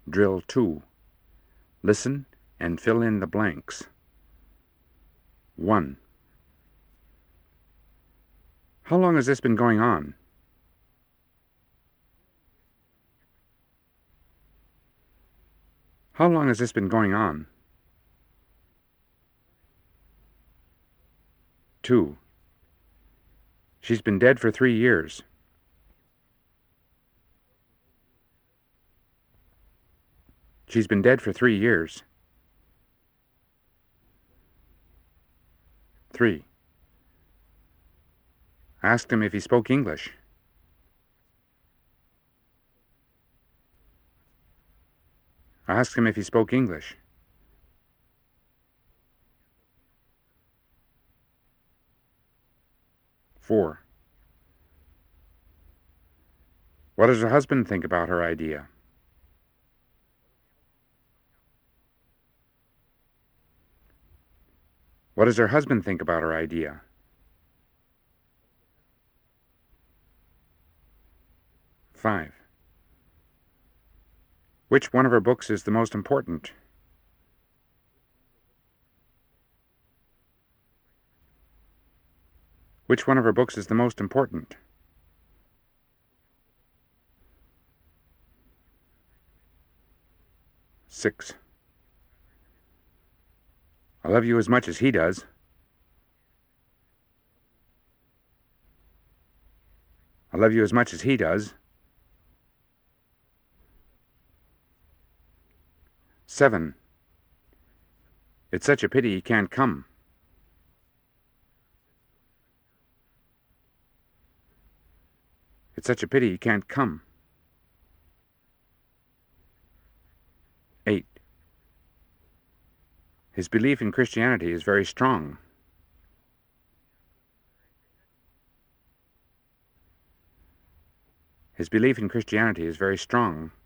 Drill 2. Listen and fill in the blanks. 1. How long has this been going on? How long has this been going on? 2. She's been dead for 3 years. She's been dead for 3 years. 3. I asked him if he spoke English. I asked him if he spoke English. 4. What does her husband think about her idea? What does her husband think about her idea? 5. Which one of her books is the most important? Which one of her books is the most important? 6. I love you as much as he does. I love you as much as he does. 7. It's such a pity he can't come. It's such a pity he can't come. 8. His belief in Christianity is very strong. His belief in Christianity is very strong.